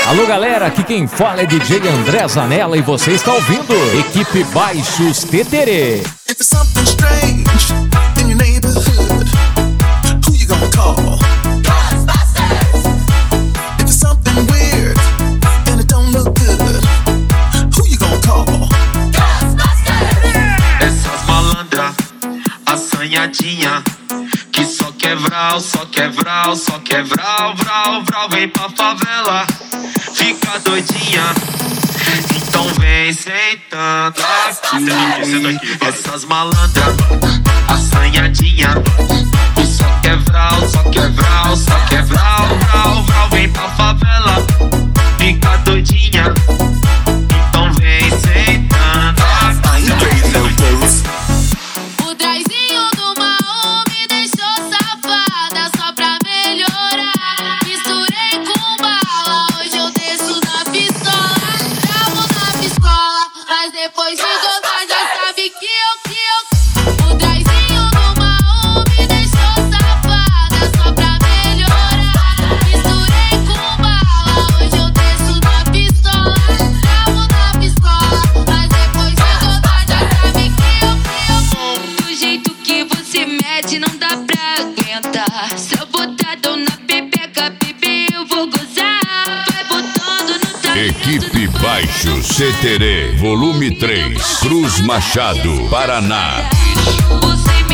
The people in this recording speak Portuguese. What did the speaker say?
Alô galera, aqui quem fala é DJ André Zanella e você está ouvindo Equipe Baixos Teterê. If it's something strange in your neighborhood, who you gonna call? Ghostbusters! If it's something weird and it don't look good, who you gonna call? Ghostbusters! Essas malandras, assanhadinha, que só quer vral, vral, vem pra favela, fica doidinha. Então vem sentando aqui. Essas malandras, assanhadinha, que só quer vral, vem pra favela, fica doidinha. Então vem sentando aqui. O traizinho do Maú me deixou safada só pra melhorar. Misturei com bala, hoje eu desço na pistola. Travo na pistola, mas depois de gozar já sabe que eu. O traizinho do Maú me deixou safada só pra melhorar. Misturei com bala, hoje eu desço na pistola. Travo na pistola, mas depois de gozar já sabe que eu. Do jeito que você mete não dá pra aguentar. Se eu botar dor na pepeca, bebê, eu vou gozar. Vai botando no talento. Equipe Baixos Teterê, volume 3, Cruz Machado, Paraná. Você